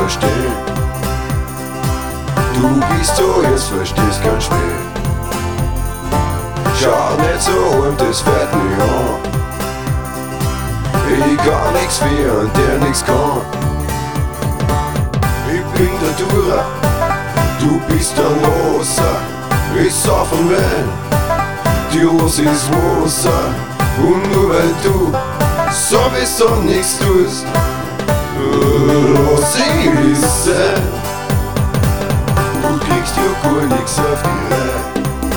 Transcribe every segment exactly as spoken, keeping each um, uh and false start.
verstehen. Du bist so, jetzt verstehst ganz schnell. Schau nicht so und das fällt mir an. Ich kann nix für der nix kann. Ich bin der Dura, du bist der Loser. Ich sauf am Wein, dir los ist Wasser. Und nur weil du sowieso nix tust, los ist sein. Du kriegst ja gar nix auf die Reihe.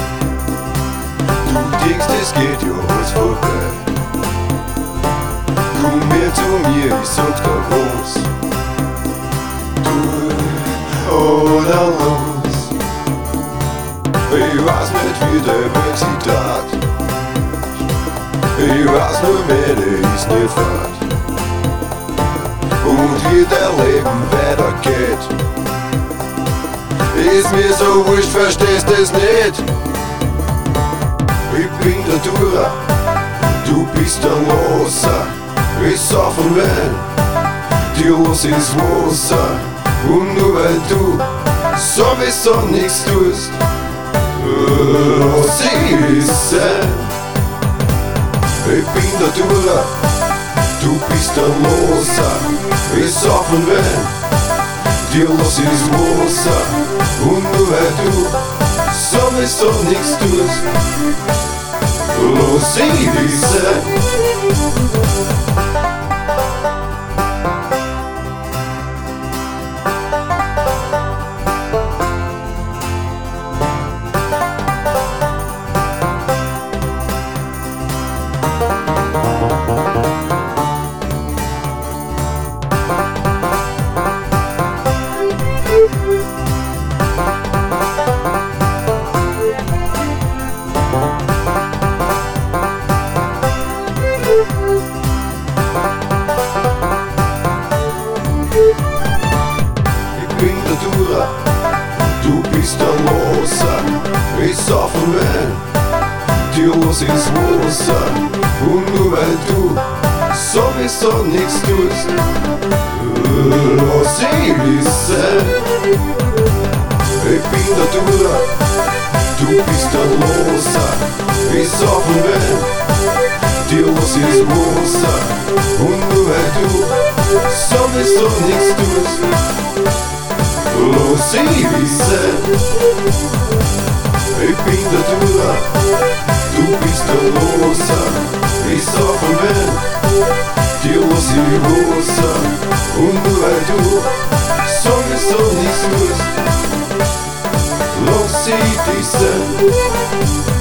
Du denkst, es geht ja alles vorbei. Komm her zu mir, ich sag dir was. Du oder los. Ich weiß nicht, wie der Weg sich dreht. Ich weiß nur, meine ist nicht fad. Und wie der Leben weitergeht, ist mir so wurscht, verstehst es nicht. Ich bin der Dura, du bist der Loser. Ich sauf am Wein, dir los ist Wasser. Und nur weil du sowieso nix tust, los ist sein. Ich bin der Dura, du bist der Loser. Ich sauf am Wein, dir los ist Wasser. Und nur weil du sowieso nix tust, los ist sein. Ich bin der Dura, du bist der Loser. Ich sauf am Wein, dir los ist Wasser. Und nur weil du sowieso nix tust, los ist sein. Ich bin der Dura, du bist der Loser. Ich sauf am Wein, dir los ist Wasser. Und nur weil du sowieso nix tust, los ist sein. Ich bin der Dura, du bist der Loser. Ich sauf am Wein, dir los ist Wasser. Und nur weil du sowieso nix tust, los ist sein.